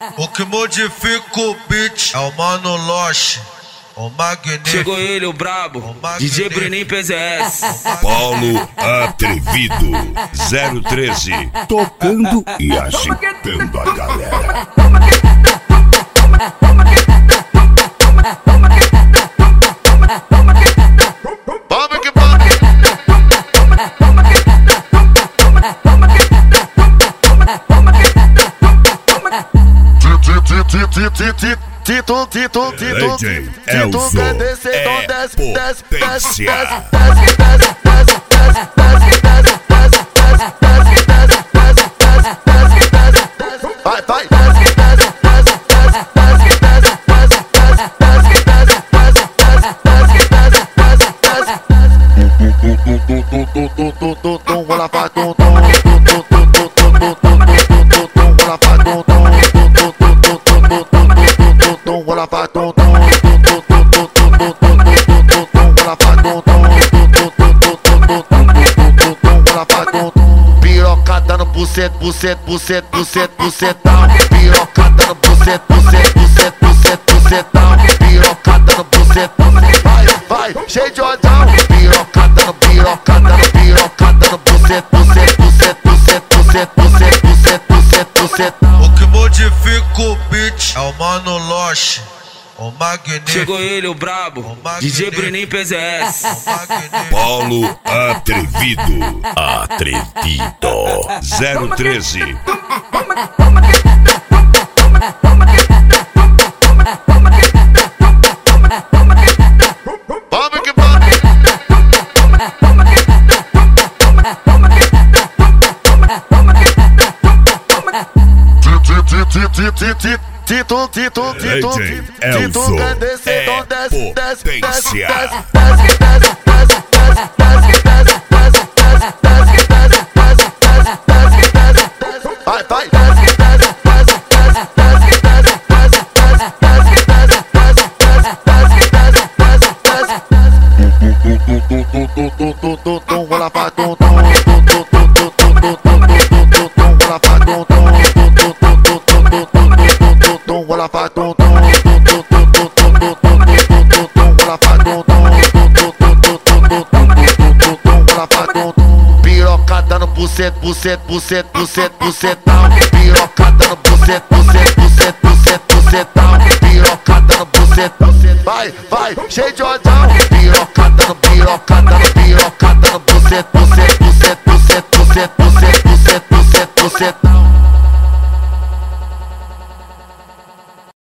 O que modifica o beat é o Mano Loche, o magnífico. Chegou ele, o brabo, DJ Bruninho PZS. Paulo Atrevido 013, tocando e agitando a galera. Vamos que vamos. DJ Elzo é potência. Vai, vai. Pirocada no bucet, bucet, bucet, bucet, bucetão. Pirocada no bucet, bucet, bucet, bucet, bucetão. Pirocada no bucet, vai, vai, cheio de odão. Pirocada no bucet, bucet, bucet, bucet, bucet, bucet, bucet, bucet, bucet. O que modifica o beat é o Mano Loche, o magnífico. Chegou ele, o brabo, DJ Bruninho PZS. Paulo Atrevido 013. Vamos que vamos. DJ Elzo é potência. Vai, vai. Pirocada no bucet, bucet, bucet, bucet, bucetão. Pirocada no bucet, bucet, bucet, bucet, bucetão. Pirocada no bucet, vai, vai, cheio de odão. Pirocada no bucet, bucet, bucet, bucet, bucet, bucet, bucet, bucet, bucet.